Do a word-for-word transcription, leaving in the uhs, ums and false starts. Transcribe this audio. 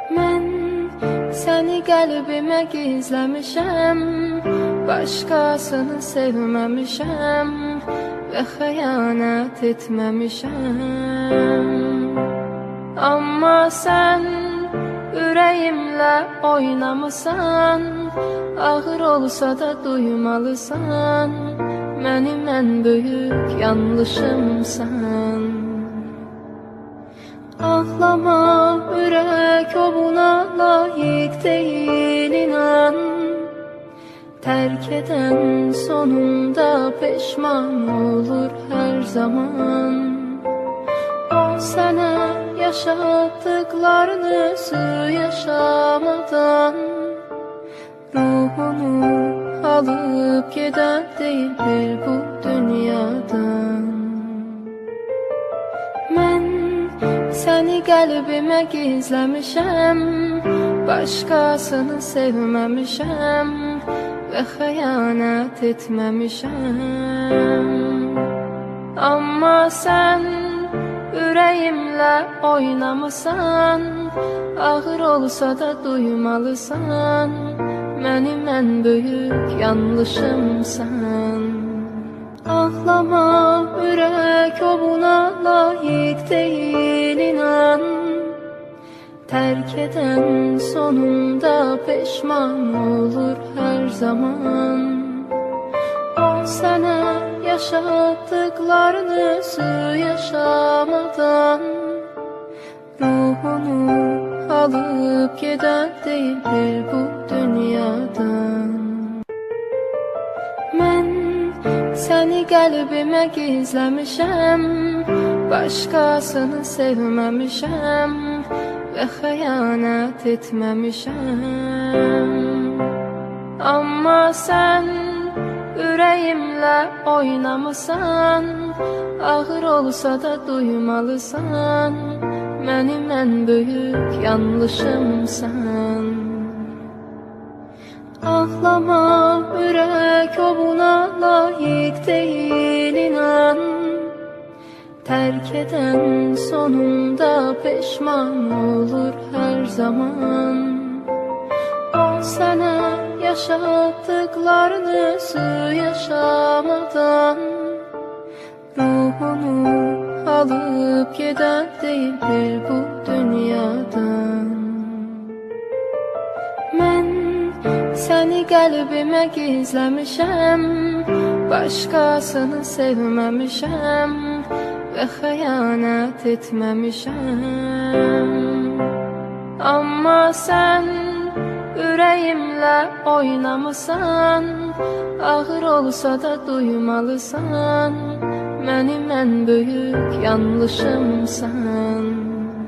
Mən səni qəlbimə gizləmişəm, başqasını sevməmişəm və xəyanət etməmişəm. Amma sən ürəyimlə oynamısan, ağır olsa da duymalısan, mənim ən böyük yanlışımsan. Ağlama, ürək o buna layiq deyil, inan. Tərk edən sonunda peşman olur hər zaman. O sənə yaşatdıqlarını özü yaşamadan, ruhunu alıp gedən deyildir bu dünyadan. Mən səni qəlbimə gizləmişəm, başqasını sevməmişəm və xəyanət etməmişəm. Amma sən ürəyimlə oynamısan, ağır olsa da duymalısan, mənim ən böyük yanlışımsan. Ağlama, ürək o buna layiq deyil, inan. Tərk edən sonunda peşman olur hər zaman. O sənə yaşatdıqlarını özü yaşamadan, ruhunu alıp gedən deyildir bu dünyadan. Mən səni qəlbimə gizləmişəm, başqasını sevməmişəm və xəyanət etməmişəm. Amma sən ürəyimlə oynamısan, ağır olsa da duymalısan, mənim ən böyük yanlışımsan. Ağlama, ürək o buna layiq deyil, inan. Tərk edən sonunda peşman olur hər zaman. O sənə yaşatdıqlarını özü yaşamadan, ruhunu alıp gedən deyildir bu dünyadan. Mən səni qəlbimə gizləmişəm, başqasını sevməmişəm və xəyanət etməmişəm. Amma sən ürəyimlə oynamısan, ağır olsa da duymalısan, mənim ən böyük yanlışımsan.